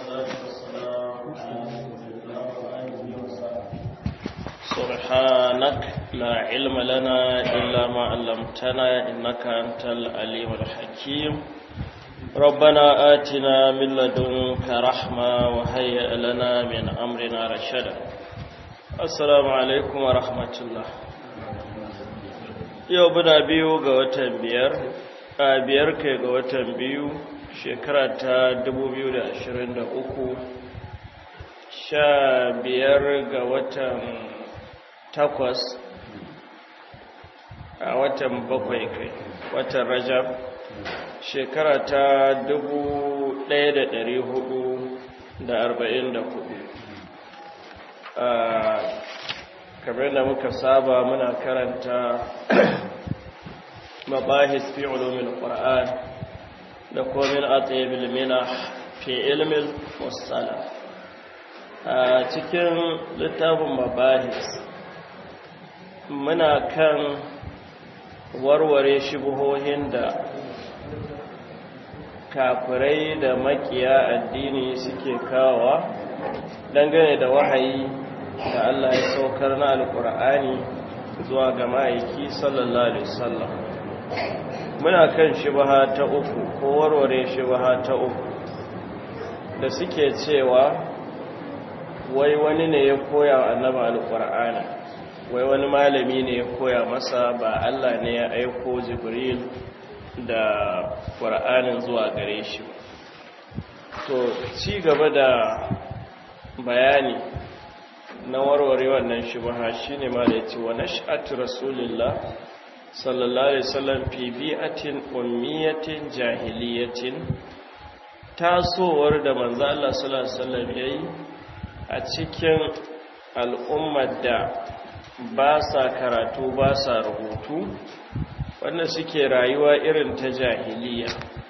والصلاة والسلام على رسول الله وآله وصحبه. سبحانك لا علم لنا إلا ما علمتنا إنك أنت العليم الحكيم. ربنا آتنا من لدنك رحمة وهيئ لنا من أمرنا رشدا. السلام عليكم ورحمة الله. yau muna biyu ga watan biyar kai ga watan biyu shekara ta 2023 15 ga watan 8 a watan 7 kai watan Rajab shekara ta 1444 kamar da muka saba muna karanta mabahis fi ulumil qur'an da komin ataybil minah fi ilmil mustalah a cikin littafin mabahis muna kan warware shubuhohin da kafirai da makiya addini suke kawowa dangane da wahayi da Allah ya saukar na alƙur'ani zuwa ga ma'aiki sallallahu alaihi wasallam. Muna kan shubha ta uku ko warware shubha ta uku da suke cewa wai wani ne ya koya wa annabi alƙur'ani, wai wani malami ne ya koya masa, ba Allah ne ya aiko Jibril da ƙur'anin zuwa gare shi. To ci gaba da bayani na warware wannan shubha shine ma da yace wa nash'atu rasulillah sallallahu alaihi wasallam fi bi'atin ummiyatin jahiliyatin, tasowar da manzo Allah sallallahu alaihi wasallam yayi a cikin al'ummar da ba sa karatu ba sa rubutu, wanda suke rayuwa irin ta jahiliya,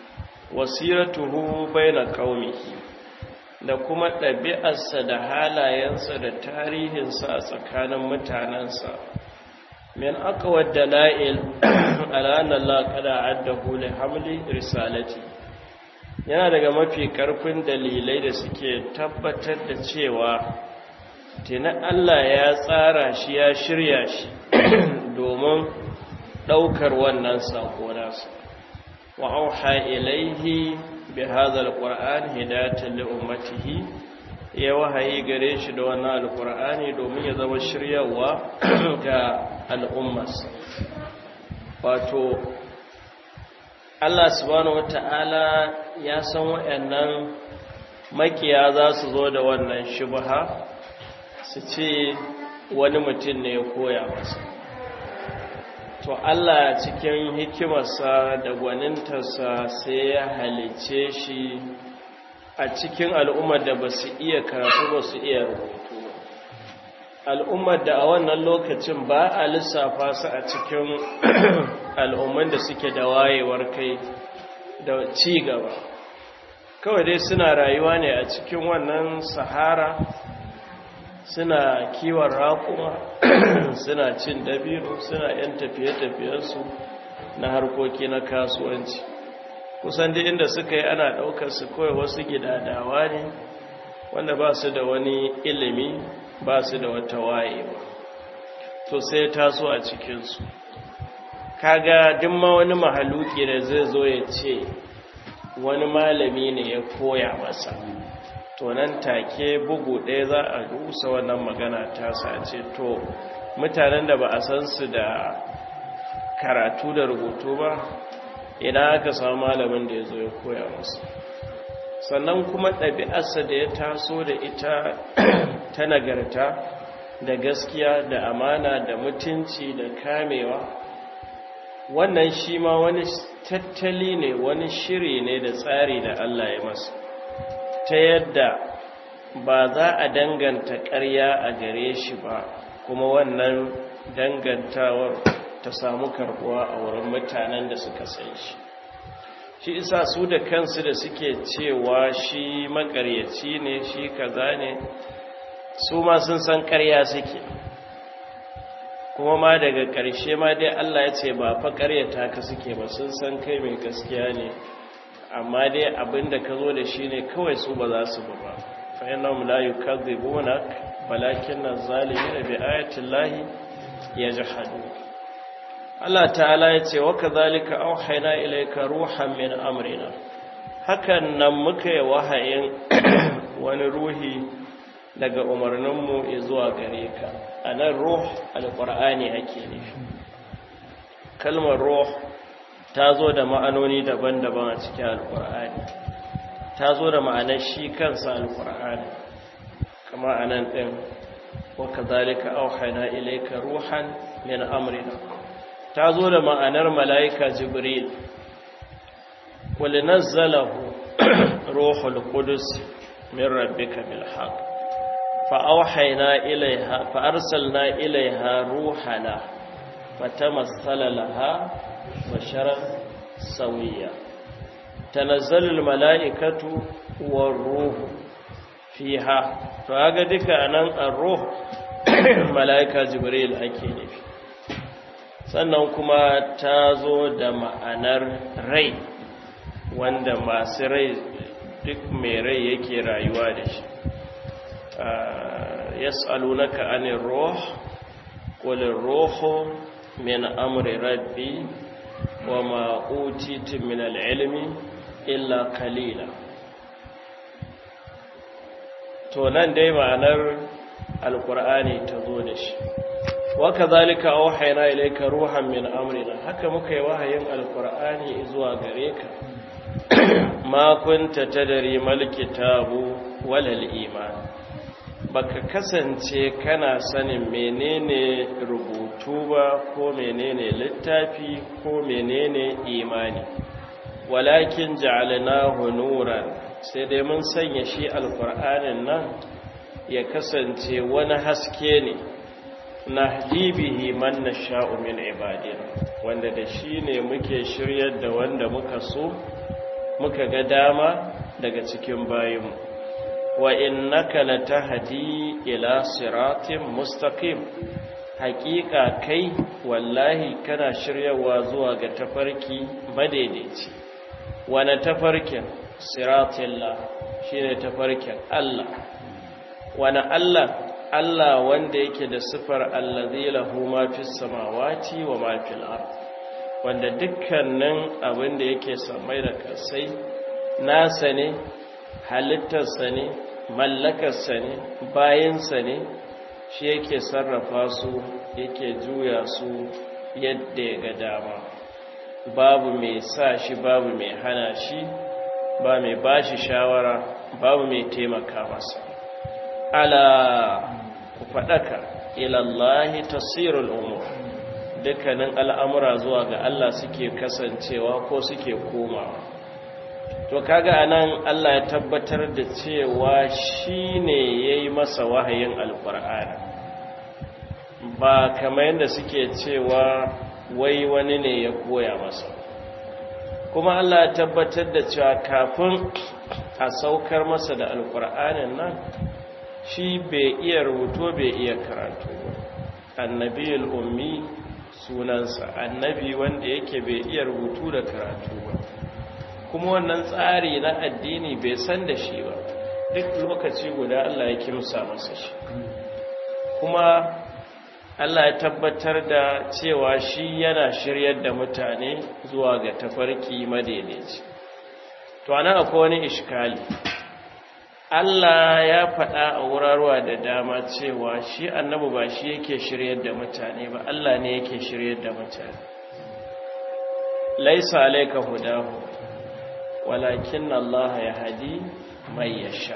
wasiratuhu baina qaumihi, da kuma ɗabi'arsa da halayensa da tarihinsa a tsakanin mutanensa. Min aqwad dalail ala anna Allah qad a'addahu li hamli risalati, yana daga mafi karfin dalilai da suke tabbatar da cewa tana Allah ya tsara shi ya shirya shi domin ɗaukar wannan sako nasa. Wa auha ilaihi bi hadha alquran hidayatan li ummatihi, ya wahayi gare shi da wannan alqurani domin ya zama shiryawa ga al'ummarsa. Wato Allah subhanahu wataala ya san wayannan makiya za su zo da wannan shubha su ce wani mutum ne ya koya masa. To Allah cikin hikimarsa da gwanintarsa sai ya halice shi a cikin al'ummar da ba su iya karatu ba su iya rubutu ba, al'ummar da a wannan lokacin ba a lissafa su a cikin al'umman da suke da wayewar kai da ci gaba, kawai dai suna rayuwa ne a cikin wannan sahara, suna kiwon raƙuma, suna cin dabino, suna yan tafiye-tafiyensu na harkoki na kasuwanci. Kusan da inda suka yi ana ɗaukar su kawai wasu gidadawa ne wanda ba su da wani ilimi, ba su da wata wayewa. To sai taso a cikinsu. Kaga duk ma wani mahaluki da zai zo ya ce wani malami ne ya koya masa, to nan take bugu ɗaya za a rusa wannan magana ta sace. To mutanen da ba a san su da karatu da rubutu ba, idan aka samu malamin da ya zo ya koya musu. Sannan kuma ɗabi'arsa da ya taso da ita ta nagarta da gaskiya da amana da mutunci da kamewa, wannan shi ma wani tattali ne, wani shiri ne da tsari da Allah ya masa, ta yadda ba za a danganta ƙarya a gare shi ba, kuma wannan dangantawar ta samu karbuwa a wurin mutanen da suka san shi. Shi isa su da kansu da suke cewa shi makaryaci ne, shi kaza ne, su ma sun san ƙarya suke, kuma ma daga ƙarshe ma dai Allah ya ce ba fa ƙaryata ka suke ba, sun san kai mai gaskiya ne, amma dai abinda ka zo da shi ne kawai su ba za su ba fa innahum la yukadhibunak walakin az-zalimina bi ayati llahi yajhadun. Allah ta'ala ya ce wa kadhalika auhayna ilayka ruhan min amrina, hakan nan muka yi wahayin wani ruhi daga umarninmu zuwa gare ka. Anan ruh alqur'ani ake nufi. Kalmar ruh ta zo da ma'anoni daban-daban a cikin alqur'ani, ta zo da ma'anar shi kansa alqur'ani, kama anan din wa kadhalika auhayna ilayka ruhan min amrina, ta zo da ma'anar mala'ika jibril, wali nazzalahu ruhul qudus min rabbika bil haqq fa arsalna ilaiha ruhana fatamassala laha basharan sawiya. Tanazzalul mala'ikatu war ruhu fiha, to ga duka anan ar-ruh mala'ika jibril ake nufi. Sannan kuma ta zo da ma'anar rai, wanda masu rai duk mai rai yake rayuwa da shi. Yas'alunaka anir ruh qul ar-ruhu min amri rabbi wa ma utitu min al-ilmi illa qalila. To nan dai ma'anar alqur'ani ta zo da shi. وكذلك أوحينا إليك روحا من أمرنا, haka muka yi wahayin alqur'ani zuwa gare ka. Ma kunta tadri mal kitabu walal iman, baka kasance kana sanin menene rubutu ba ko menene littafi ko menene imani, walakin ja'alnahu nuran, sai dai mun sanya shi alqur'anin nan ya kasance wani haske ne, nahdi bihi man nasha'u min ibadina, wanda da shi ne muke shiryar da wanda muka so muka ga dama daga cikin bayinmu. Wa innaka latahdi ila siratin mustaqim, haƙiƙa kai wallahi kana shiryawa zuwa ga tafarki madaidaici. Wani tafarkin? Siratillah, shine tafarkin Allah. Wani Allah? Allah wanda yake da sifar allazi lahu ma fis samawati wa ma fil ard, wanda dukkanin abin da yake samai da kasai nasa ne, halittarsa ne, mallakarsa ne, bayinsa ne, shi yake sarrafa su, yake juya su yadda ya ga dama. Babu mai sa shi, babu mai hana shi, ba mai bashi shawara, babu mai taimaka masa. Ala ku faɗaka, ilallahi tasirul umur, dukkanin al'amura zuwa ga Allah suke kasancewa ko suke komawa. To kaga anan Allah ya tabbatar da cewa shi ne ya yi masa wahayin alƙur'ani, ba kamar yadda suke cewa wai wani ne ya koya masa. Kuma Allah ya tabbatar da cewa kafin a saukar masa da alƙur'anin nan, shi bai iya rubutu bai iya karatu ba. Annabiyul ummi sunansa, annabi wanda yake bai iya rubutu da karatu ba, kuma wannan tsari na addini bai san da shi ba. Duk lokaci guda Allah ya kimsa masa shi, kuma Allah ya tabbatar da cewa shi yana shiryar da mutane zuwa ga tafarki madaidaici. To anan akwai wani iskali. Allah ya faɗa a wurarwa da dama cewa shi annabi ba shi yake shiryar da mutane ba, Allah ne yake shiryar da mutane. Laisa alayka hudahu walakin Allah yahdi man yasha.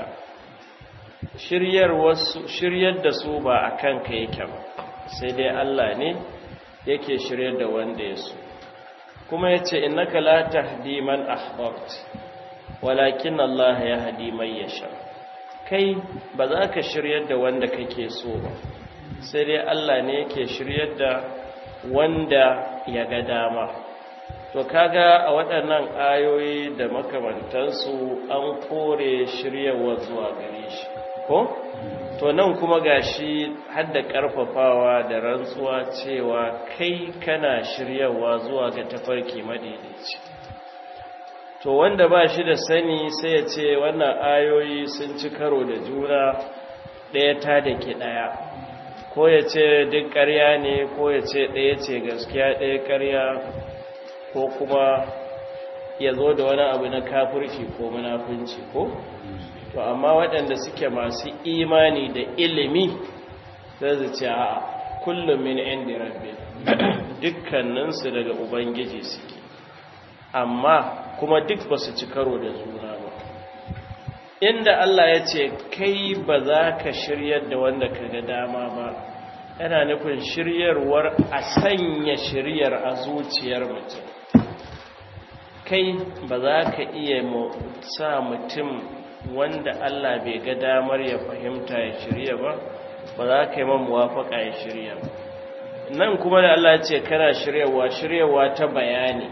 Shiryar da su ba akan ka yake ba, sai dai Allah ne yake shiryar da wanda ya so. Kuma yace innaka la tahdi man ahbabta walakin Allah yahdi man yasha. Kai ba za ka shiryar da wanda kake so ba, sai dai Allah ne yake shiryar da wanda ya ga dama. To kaga a waɗannan ayoyi da makamantansu an kore shiryarwa zuwa gare shi ko? To nan kuma gashi har da ƙarfafawa da rantsuwa cewa kai kana shiryarwa zuwa ga tafarki madaidaici. to wanda ba shi da sani sai ya ce wannan ayoyi sun ci karo da juna ɗaya ta da ke ɗaya, ko ya ce duk ƙarya ne, ko ya ce ɗaya ce gaskiya ɗaya ƙarya, ko kuma ya zo da wani abu na kafirci ko munafunci ko? To amma waɗanda suke masu imani da ilimi zai zace a kullum min indi rabbi, dukkaninsu daga ubangiji suke, amma kuma duk ba su ci karo da juna ba. Inda Allah ya ce kai ba za ka shiryar da wanda ka ga dama ba, yana nufin shiryarwar a sanya shiryar a zuciyar mutum. Kai ba za ka iya sa mutum wanda Allah bai ga damar ya fahimta ya shirya ba, ba za ka yi man muwafaka ya shirya ba. Nan kuma da Allah ce kana shiryawa ta bayani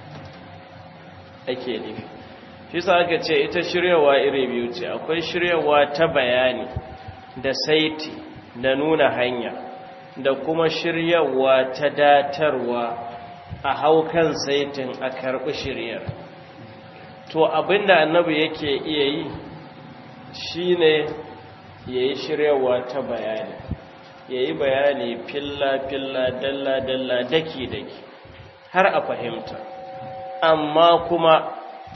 ake nufi. Shi sa aka ce ita shiryawa iri biyu ce, akwai shiryawa ta bayani da saiti da nuna hanya, da kuma shiryawa ta datarwa a haukan saitin a karɓi shiryar. To abinda annabi yake iya yi shine yayi shiryawa ta bayani, yayi bayani filla dalla daki har a fahimta, amma kuma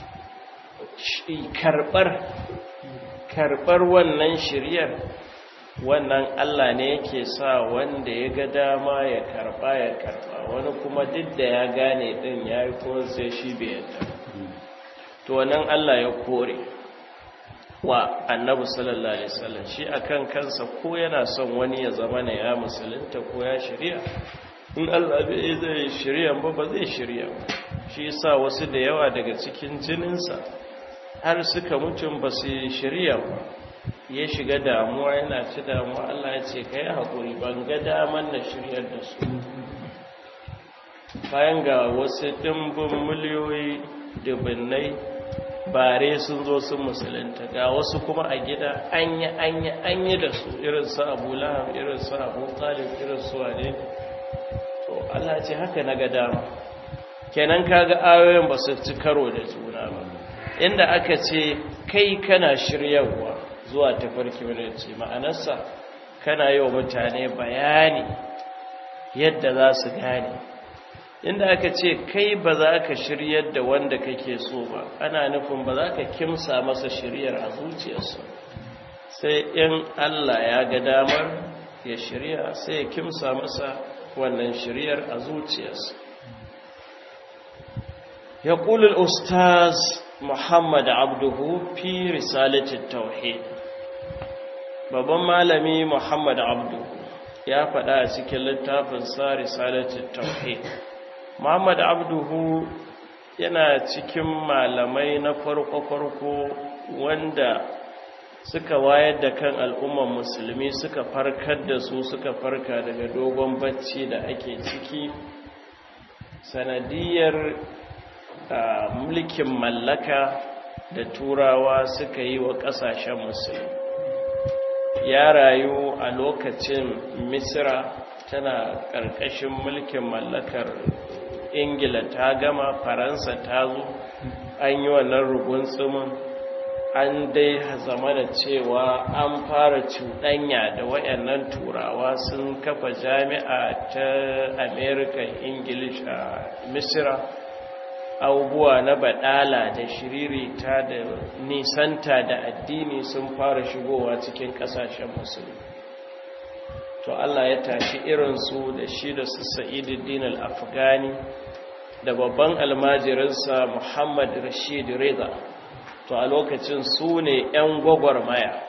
karɓar wannan shiryar, wannan Allah ne yake sa wanda ya ga dama ya karɓa, wani kuma duk da ya gane din yayi ko sai shi bai yadda. To wannan Allah ya kore wa annabi sallallahu alaihi wasallam, shi akan kansa ko yana son wani ya zama ne ya musulunta ko ya shirya, in Allah bai zai shirya ba zai shirya ba. Shi yasa wasu da yawa daga cikin jininsa har suka mutum ba su shirya ba, ya shiga damuwa yana ci damuwa. Allah ya ce kai hakuri, ban ga daman na shiryar da su, bayan ga wasu dimbin miliyoyi dubinnai bare sun zo sun musulunta, ga wasu kuma a gida an yi da su, irin su Abu Lahab, irin su Abu Talib, irin su wane. To Allah ce haka na ga dama. Kenan kaga ayoyin ba su ci karo da juna ba. Inda aka ce kai kana shiryarwa zuwa tafarki wanda ce ma'anarsa kana yi wa mutane bayani yadda za su gane. Inda aka ce kai ba za ka shiryar da wanda kake so ba, ana nufin ba za ka kimsa masa shiryar a zuciyarsa, sai in Allah ya ga damar ya shirya sai ya kimsa masa wannan shiryar a zuciyarsa. Ya ƙulul Ustaz Muhammad Abduhu fi risalatin Tauhid. Babban malami Muhammad Abduhu ya faɗa a cikin littafin sa risalatin Tauhid. Muhammad Abduhu yana cikin malamai na farko wanda suka wayar da kan al'umman musulmi, suka farkar da su, suka farka daga dogon bacci da ake ciki sanadiyar mulkin mallaka da turawa suka yi wa ƙasashen musulmi. Ya rayu a lokacin Misra tana ƙarƙashin mulkin mallakar Ingila, ta gama, Faransa ta zo, an yi wannan rugun tsumin, an dai zama da cewa an fara cuɗanya da wayannan turawa, sun kafa jami'a ta American English a Misra. Abubuwa na badala da shiririta da nisanta da addini sun fara shigowa cikin ƙasashen musulmi. To Allah ya tashi irinsu da shi da su Sa'iduddin al-Afghani da babban almajirinsa Muhammad Rashid Reza. To a lokacin su ne 'yan gwagwarmaya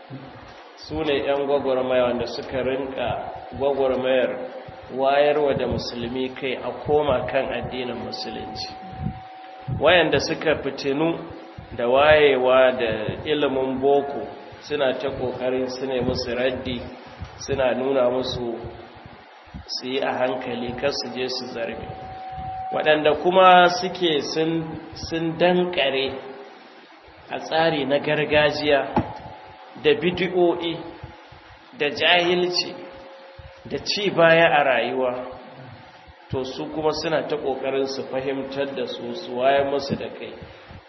wanda suka rinka gwagwarmayar wayarwa da musulmi kai a koma kan addinin musulunci, wayanda suka fitinu da wayewa da ilimin boko suna ta kokarin su ne musu raddi, suna nuna musu su yi a hankali kar su je su zarbe. Waɗanda kuma suke sun dankare a tsari na gargajiya da bidiyo'i da jahilci da ci baya a rayuwa, to su kuma suna ta ƙoƙarin su fahimtar da su waye musu da kai,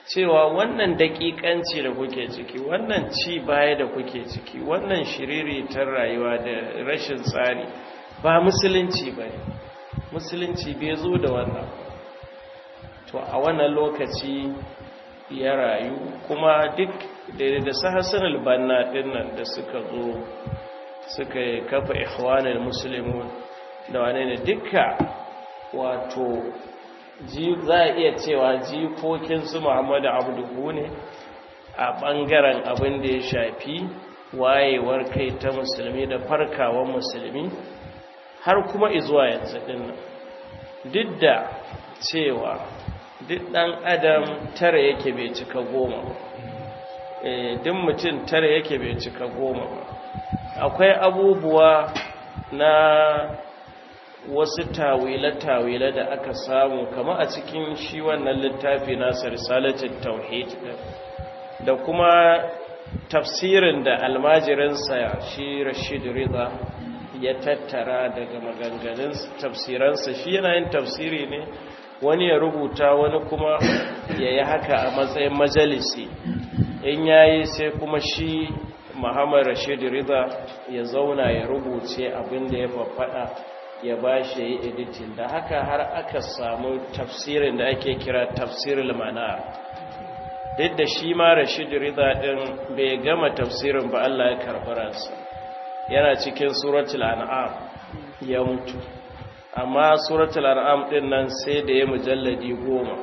cewa wannan daƙiƙanci da kuke ciki, wannan ci baya da kuke ciki, wannan shiriritar rayuwa da rashin tsari ba musulunci ba ne. Musulunci bai zo da wannan. To a wannan lokaci ya rayu, kuma duk da su Hassan al-Banna dinnan da suka zo suka kafa ikhwanul muslimun da wane ne duka, wato za a iya cewa jikokinsu Muhammadu Abduhu ne a ɓangaren abin da ya shafi wayewar kai ta musulmi da farkawan musulmi har kuma izuwa yanzu dinnan. Duk da cewa duk ɗan adam tara yake bai cika goma ba, duk mutum tara yake bai cika goma ba. Akwai abubuwa na wasu tawile-tawile da aka samu kama a cikin shi wannan littafi nasa risalatul tauhid da kuma tafsirin da almajirinsa shi Rashid Rida ya tattara daga maganganun tafsiransa. Shi yana yin tafsiri ne, wani ya rubuta, wani kuma ya yi haka a matsayin majalisi. In yayi sai kuma shi Muhammad Rashid Rida ya zauna ya rubuce abin da ya faffada ya ba shi yi editin. Da haka har aka samu tafsirin da ake kira tafsirul manar. Duk da shi ma Rashid Rida din bai gama tafsirin ba, Allah ya karɓi ransa. Yana cikin suratul an'am ya mutu, amma suratul an'am din nan sai da ya mujalladi 10,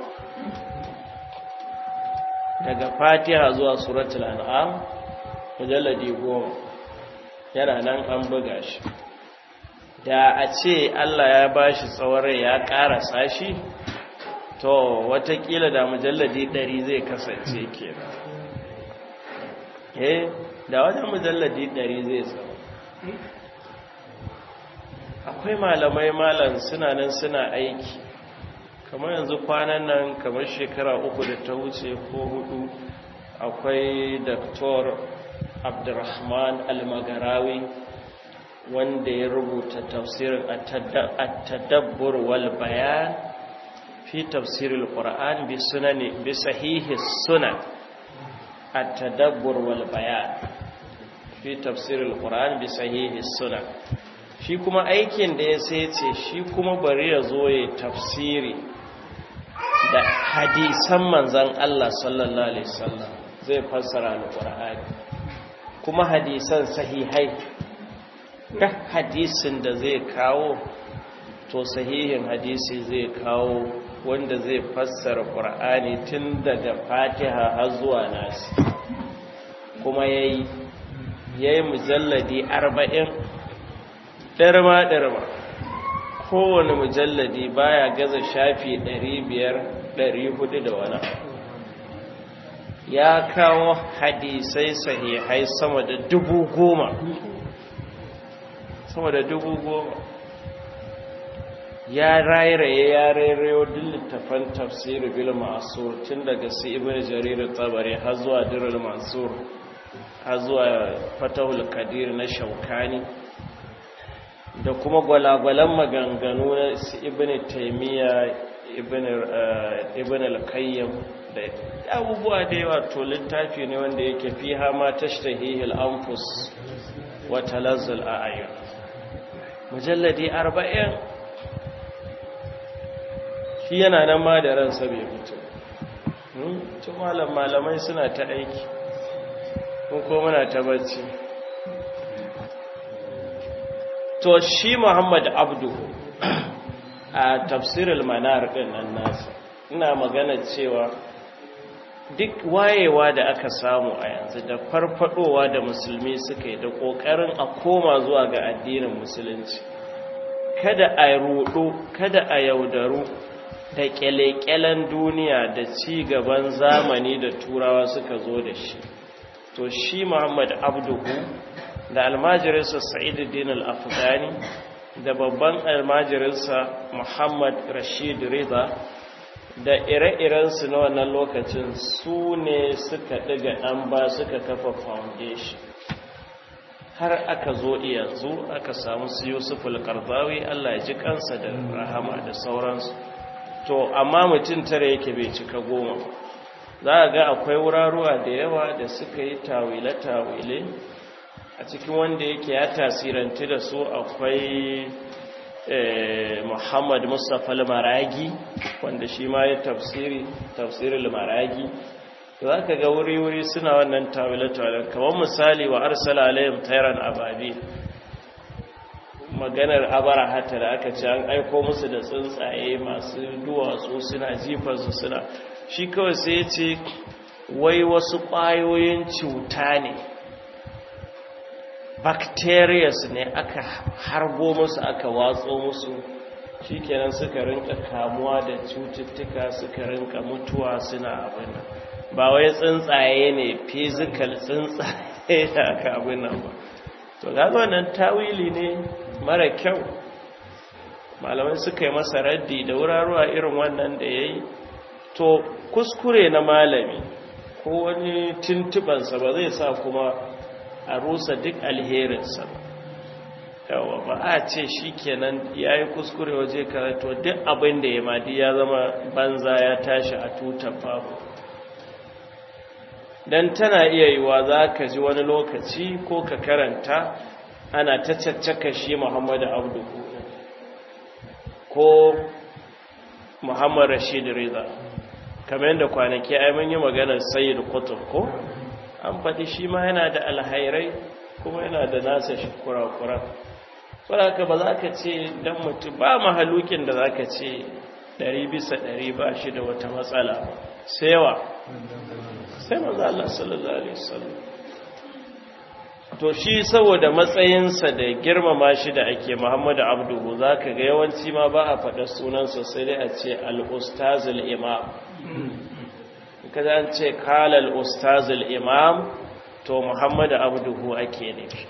daga Fatiha zuwa suratul an'am mujalladi 10 yana nan an buga shi. Da a ce Allah ya bashi tsawon rai ya ƙarasa shi, to watakila da mujalladi 100 zai kasance kenan. Da wajen mujalladi 100 zai tsawo. Akwai malam suna nan suna aiki, kamar yanzu kwanan nan, kamar shekara 3 da ta wuce ko 4, akwai Dr. Abdurrahman Al-Magarawi wanda ya rubuta tafsirin at-tadabbur wal bayan fi tafsiril Qur'an bi sahihi sunan. At-tadabbur wal bayan fi tafsiril Qur'an bi sahihi sunan. Shi kuma aikin da ya sai ce shi kuma bari ya zo ya tafsiri da hadisan manzon Allah sallallahu alaihi wasallam, zai fassara al-Qur'ani kuma hadisan sahihai. Duk hadisin da zai kawo, to sahihin hadisi zai kawo wanda zai fassara Qur'ani tun daga Fatiha har zuwa Nas. Kuma yayi mujalladi 40, darma kowane mujalladi baya gaza shafi 500 400 da wani. Ya kawo hadisai sahihai sama da 10,000, sama da 10,000. Ya rairayo duk littafan tafsir bil ma'sur tun daga su Ibn Jarir Tabari har zuwa Durrul Mansur har zuwa Fatahul Qadir na Shaukani, da kuma gwalagwalan maganganu na su Ibn Taymiyyah, Ibn al-Qayyim da abubuwa da yawa. To littafi ne wanda yake fiha ma tashtahihil anfus wa talazzul a'yun. Mujalladi 40. Shi yana nan ma da ransa bai fito. To malamai suna ta aiki, ko muna ta bacci. To shi Muhammad Abduhu a tafsirul manar din nan nasa, ina magana cewa duk wayewa da aka samu a yanzu da farfadowa da musulmi suka yi da kokarin a koma zuwa ga addinin musulunci, kada a rudu, kada a yaudaru da kyalekyalen duniya da ci gaban zamani da turawa suka zo da shi. To shi Muhammad Abduhu da almajirinsa Sa'iduddin al-Afghani da babban almajirinsa Muhammad Rashid Rida da ire-irensu na wannan lokacin su ne suka ɗiga ɗan ba suka kafa foundation. Har aka zo yanzu aka samu su Yusuf al-Qardawi, Allah ya ji kansa da rahama da sauransu. To amma mutum tare yake bai cika 10. za a ga akwai wuraruwa da yawa da suka yi tawile-tawile a cikin wanda yake ya tasiranti da su akwai Muhammad Mustapha al-Maragi wanda shi ma ya tafsirin al-Maragi za ka ga wuri-wuri suna wannan tawile-tawile kamar misali wa arsala alayhim tayran ababi maganar abarahata da aka ce an aiko musu da tsuntsaye masu duwatsu suna jifarsu suna shi kawai sai ya ce wai wasu ƙwayoyin cuta ne bacterias ne aka harbo musu aka watso musu shi kenan suka rinka kamuwa da cututtuka suka rinka mutuwa suna abin ba wai tsuntsaye ne physical tsuntsaye da aka abin nan ba to ga wannan tawili ne mara kyau malamai suka yi masa raddi da wuraruwa irin wannan da ya yi to kuskure na malami ko wani tuntubansa ba zai sa kuma a rusa duk alherinsa ba yawa ba a ce shi kenan ya yi kuskure waje karato duk abin da ya madi ya zama banza ya tashi a tutar babu don tana iya yiwa za ka ji wani lokaci ko ka karanta ana ta caccaka shi Muhammadu Abduhu ko Muhammad Rashid Reza kamar yadda kwanaki ai mun yi maganar Sayyid Qutb ko an faɗi shi ma yana da alhairai kuma yana da nasa kura-kura saboda ba za ka ce dan mutum ba mahalukin da za ka ce 100% ba shi da wata matsala sai manzo Allah sallallahu alaihi wasallam to shi saboda matsayinsa da girmama shi da ake Muhammadu Abduhu zaka ga yawanci ma ba a faɗa sunansa sai dai a ce al-ustaz al-imam kaza an ce qala al-ustaz al-imam to Muhammadu Abduhu ake nufi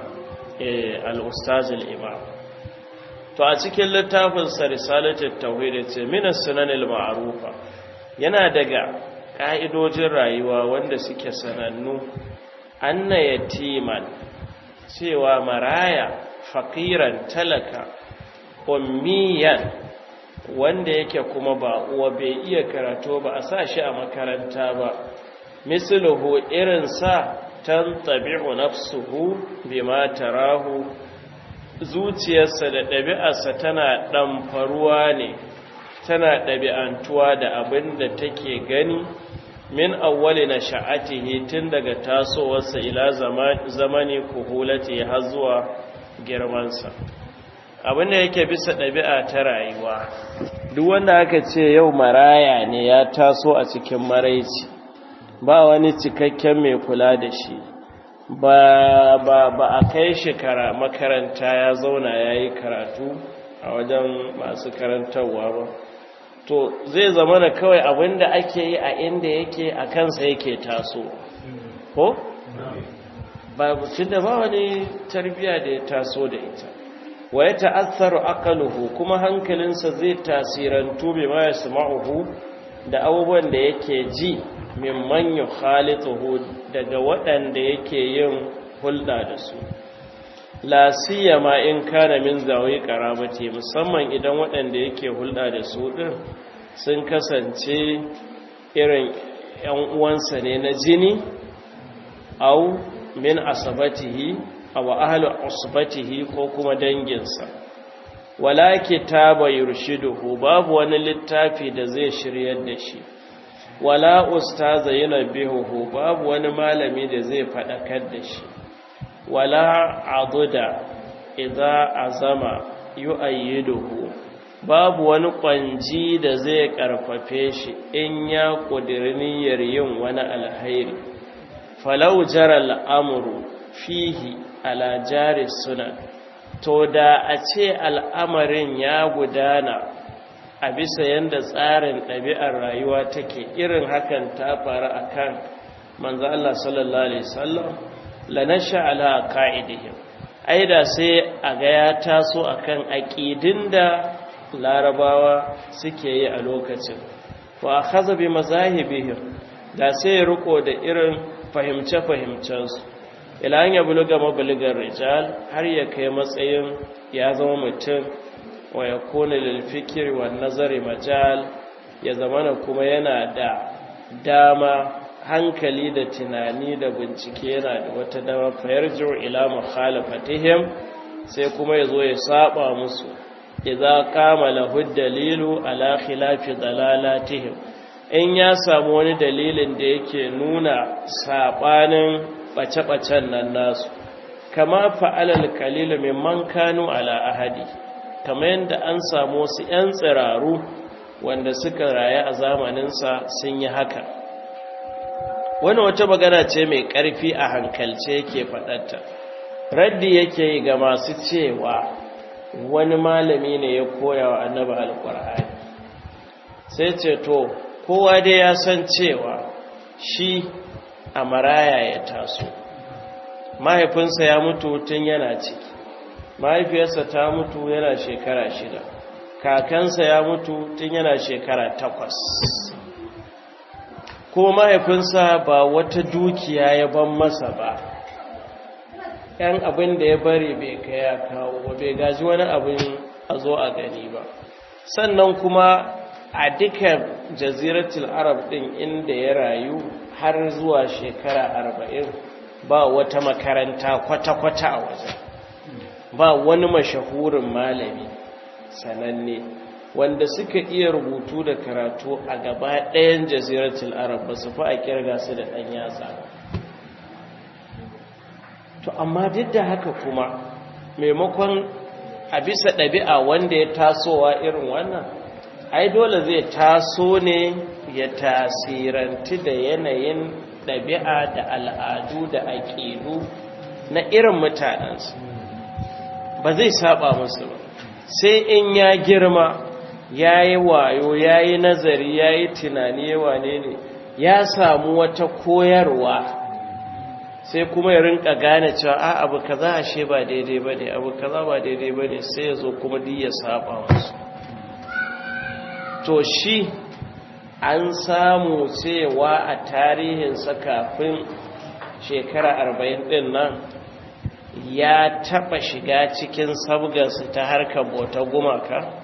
al-ustaz al-imam to a cikin littafin sa risalatut tauhid ce min as-sunan al-ma'rufa yana daga ka'idojin rayuwa wanda suke sanannu anna yatiman cewa maraya faqiran talaka ummiyan wanda yake kuma ba uwa bai iya karatu ba a sa shi a makaranta ba misluhu irin sa tantabi'u nafsuhu bima tarahu zuciyarsa da ɗabi'arsa tana ɗamfaruwa ne tana ɗabi'antuwa da abin da take gani min awwali na sha'atihi tun daga tasowarsa ila zamani kuhulati har zuwa girmansa abin da yake bisa ɗabi'a ta rayuwa duk wanda aka ce yau maraya ne ya taso a cikin maraici ba wani cikakken mai kula da shi ba a kai shi makaranta ya zauna ya yi karatu a wajen masu karantarwa ba to zai zama da kawai abinda ake yi a inda yake a kansa yake taso ko? ba da ba wani tarbiya da ya taso da ita wa ya ta'assaru aqaluhu kuma hankalinsa zai tasirantu bi ma yasma'uhu da abubuwan da yake ji mimman yukhalituhu daga waɗanda yake yin hulɗa da su la siyama in kana min zawi qarabati musamman idan waɗanda yake hulɗa da su din sun kasance irin ƴan uwansa ne na jini au min asabatihi aw ahli usbatihi ko kuma danginsa wala kitaba yurshiduhu babu wani littafi da zai shiryar da shi wala ustaza yunabbihuhu babu wani malami da zai fadakar da shi wala aduda idza azama yu'ayyiduhu babu wani kwanji da zai karfafe shi in ya kudirniyar yin wani alhairi falau jara al'amru fihi ala jari sunan to da a ce al'amarin ya gudana a bisa yanda tsarin ɗabi'ar rayuwa take irin hakan ta faru akan manzo Allah sallallahu alaihi wasallam lanasha ala qa'idihim aida sai a ga ya taso akan aqidin da larabawa suke yi a lokacin wa akhadha bi mazahibihim da sai riko da irin fahimce-fahimcensu ila an ya buluga mabulugar rijal har ya kai matsayin ya zama mutum wa ya kone lilfikir wa nazari majal ya zamana kuma yana da dama hankali da tunani da bincike yana da wata dama fayarju ila mukhalafatihim sai kuma yazo ya saba musu idza qama lahu dalilu ala khilafi dalalatihim in ya samu wani dalilin da yake nuna sabanin bace-bacen nan nasu kama fa'alal kalilu mimman kanu ala ahadi kamar yadda an samu wasu 'yan tsiraru wanda suka rayu a zamaninsa sun yi haka wani wata magana ce mai ƙarfi a hankalce yake faɗatta raddi yake yi ga masu cewa wani malami ne ya koya wa annabi alƙur'ani sai ce to kowa dai ya san cewa shi a maraya ya taso mahaifinsa ya mutu tun yana ciki mahaifiyarsa ta mutu yana shekara 6 kakansa ya mutu tun yana shekara 8 kuma mahaifinsa ba wata dukiya ya ban masa ba yan abin da ya bari bai kai ya kawo ba bai gaji wani abin a zo a gani ba sannan kuma a duka jaziratul arab din inda ya rayu har zuwa shekara 40 ba wata makaranta kwata-kwata a wajen ba wani mashahurin malami sananne wanda suka iya rubutu da karatu a gaba ɗayan jaziratul arab ba su fi a kirga su da ɗan yatsa to amma duk da haka kuma maimakon a bisa ɗabi'a wanda ya tasowa irin wannan ai dole zai taso ne ya tasiranti da yanayin ɗabi'a da al'adu da aƙidu na irin mutanensu ba zai saba musu ba sai in ya girma ya yi wayo ya yi nazari ya yi tunani ya wane ne ya samu wata koyarwa sai kuma ya rinka gane cewa a abu kaza ashe ba daidai ba ne abu kaza ba daidai ba ne sai ya zo kuma duk ya saba musu to shi an samu cewa a tarihinsa kafin shekara 40 ɗin nan ya taɓa shiga cikin sabgarsa ta harkar bauta gumaka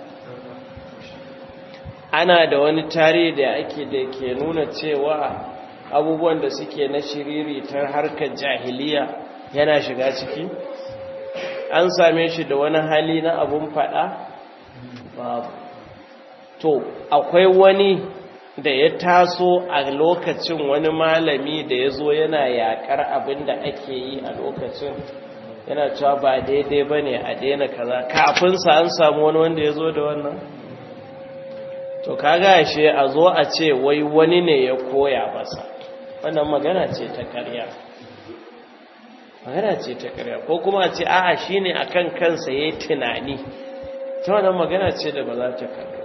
ana da wani tarihi da ake da ke nuna cewa abubuwan da suke na shiriri ta harkar jahiliya yana shiga ciki an same shi da wani hali na abun faɗa babu to akwai wani da ya taso a lokacin wani malami da ya zo yana yakar abin da ake yi a lokacin yana cewa ba daidai ba ne a daina kaza kafinsa an samu wani wanda ya zo da wannan to kaga shi a zo a ce wai wani ne ya koya masa wannan magana ce ta karya magana ce ta karya ko kuma a ce a'a shi ne a kan kansa ya yi tunani ta wannan magana ce da ba za ta karya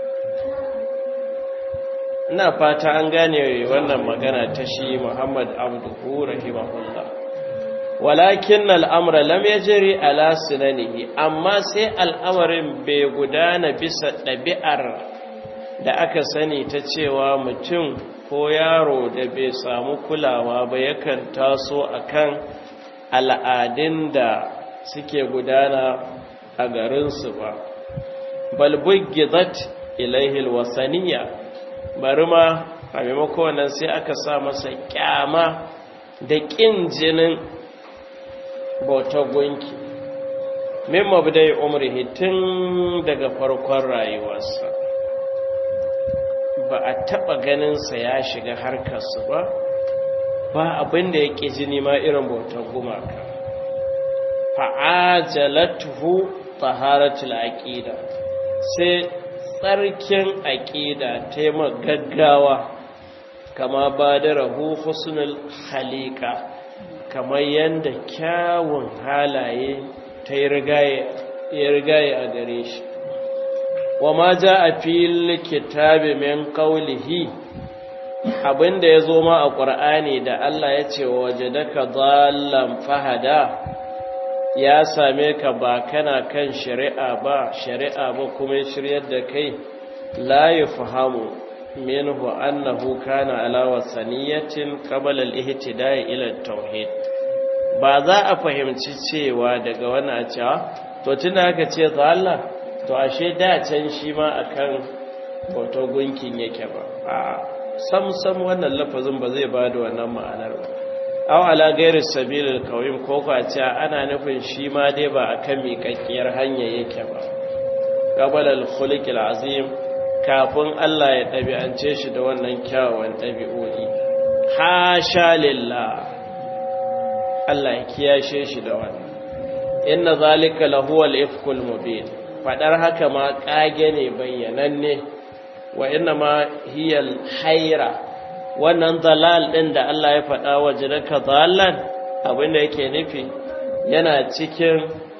ina fata an gane wannan magana ta shi Muhammad Abduhu rahimahullah walakin al'amra lam yajri ala sunanihi amma sai al'amarin bai gudana bisa ɗabi'ar da aka sani ta cewa mutum ko yaro da bai samu kulawa ba yakan taso akan al'adun da suke gudana a garinsu ba balbugidat ilaihi alwasaniya bari ma a maimakon nan sai aka sa masa kyama da ƙin jinin bautar gunki min mabdai umrihi tun daga farkon rayuwarsa ba a taɓa ganinsa ya shiga harkarsu ba abin da ya ƙi jini ma irin bautar gumaka fa'ajalatuhu taharatul aqida sai tsarkin aqida ta yi gaggawa kama badarahu husnul khaliqa kamar yanda kyawun halaye ta yi rigaye a gare shi wa ma ja a fil kitabi min qawlihi abinda ya zo ma a ƙur'ani da Allah ya ce wa wajadaka dhallan fahada ya same ka ba kana kan shari'a ba kuma shiryar da kai la yafhamu minhu annahu kana ala wasaniyatin qabla al-ihtida'i ila at-tauhid ba za a fahimci cewa daga wannan cewa to tunda aka ce Allah to ashe da can shi ma akan bautar gunkin yake ba sam wannan lafazin ba zai bada wannan ma'anar ba aw ala ghairi sabilil qawim ko ka ce ana nufin shi ma dai ba akan miƙaƙƙiyar hanya yake ba qabala al-khuluqil azim kafin Allah ya ɗabi'ance shi da wannan kyawawan ɗabi'o'i hasha lillah Allah ya kiyashe shi da wannan inna zalika lahuwal ifkul mubin fadar haka ma kage ne bayyananne wa inna ma hiyal hayra wannan dalal din da Allah ya fada wajraka dalan abinda yake nufi yana cikin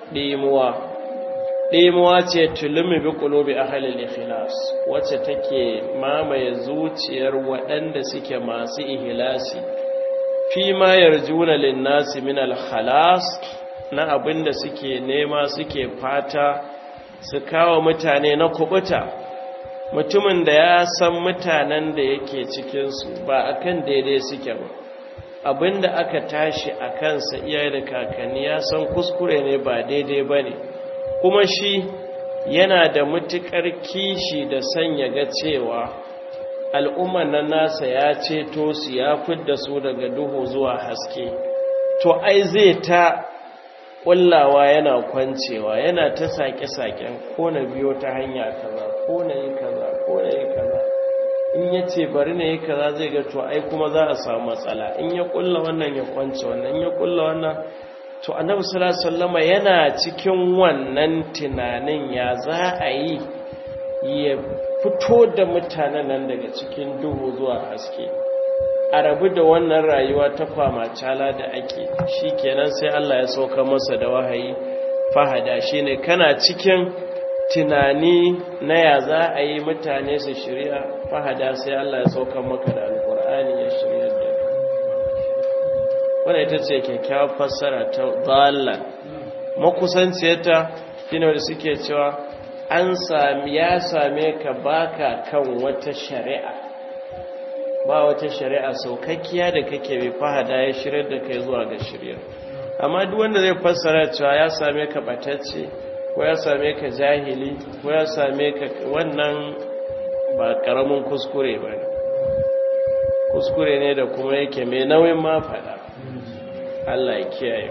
dimuwa ce tulumi bi qulubi ahli al-ikhlas wacce take mamaye zuciyar waɗanda suke masu ihlasi fi ma yarjuna lin-nasi min al-khalas na abinda suke nema suke fata su kawo mutane na kubuta mutumin da ya san mutanen da yake cikinsu ba akan daidai suke ba abinda aka tashi a kansa iyaye da kakanni ya san kuskure ne ba daidai ba ne kuma shi yana da matuƙar kishi da sanya ga cewa al'umman nan nasa ya ceto su ya fidda su daga duhu zuwa haske to ai zai ta ƙullawa yana kwancewa yana ta sake-saken ko na biyo ta hanya kaza ko na yi kaza ko na yi kaza in ya ce bari na yi kaza zai ga to ai kuma za a samu matsala in ya ƙulla wannan ya kwance wannan in ya ƙulla wannan to annabi sallallahu alaihi wasallama yana cikin wannan tunanin ya za a yi ya fito da mutanen nan daga cikin duhu zuwa haske a rabu da wannan rayuwa ta kwamacala da ake shi kenan sai Allah ya sauka masa da wahayi fahada shi ne kana cikin tunani na ya za a yi mutane su shirya fahada sai Allah ya sauka maka da alkur'ani ya shirya da wadda ita ce kyakkyawar fassara ta dalal makusanciyarta shine wanda suke cewa ya same ka baka kan wata shari'a ba wata shari'a saukakkiya da kake bi fahada ya shirar da kai zuwa ga shirya amma duk wanda zai fassara cewa ya same ka batacce ko ya same ka jahili ko ya same ka wannan ba karamin kuskure ba ne kuskure ne da kuma yake mai nauyin ma fada Allah ya kiyaye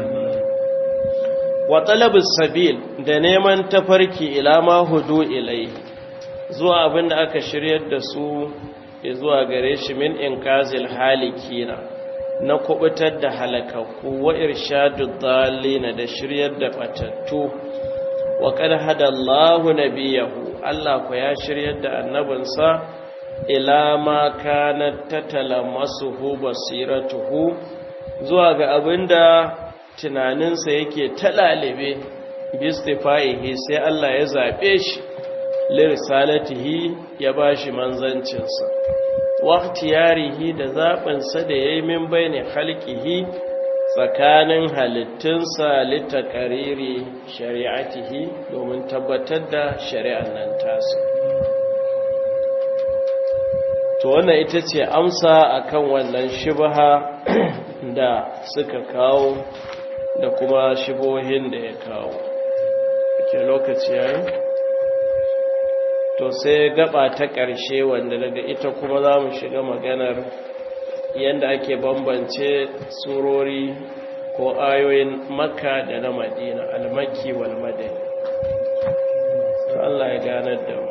wa talabus sabil da neman tafarki ila ma hudu ilai zuwa abinda aka shiryar da su zuwa gare shi min inkazil halikina na kubutar da halakakku wa irshadud dallina da shiryar da batattu wa qad hadallahu nabiyahu Allah ko ya shiryar da annabinsa ila ma kanat tatalamasuhu basiratuhu zuwa ga abinda tunaninsa yake talalibe bistifaihi sai Allah ya zabe shi lirisalatihi ya bashi manzancinsa waqtiyarihi da zaɓinsa da yayi min bayni khalqihi tsakanin halittunsa litakariri shari'atihi domin tabbatar da shari'an nan tasu to wannan ita ce amsa akan wannan shubha da suka kawo da kuma shubohin da ya kawo ke lokaci yayi to sai gaba ta ƙarshe wanda daga ita kuma za mu shiga maganar yadda ake bambance surori ko ayoyin makka da na madina al-makki wal madani to Allah ya ganar da mu